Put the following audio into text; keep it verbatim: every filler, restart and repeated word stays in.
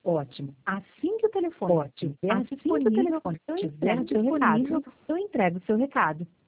Ótimo. Assim que o telefone Ótimo. estiver Assim que o disponível, telefone eu estiver entrego seu recado. disponível, eu entrego o seu recado.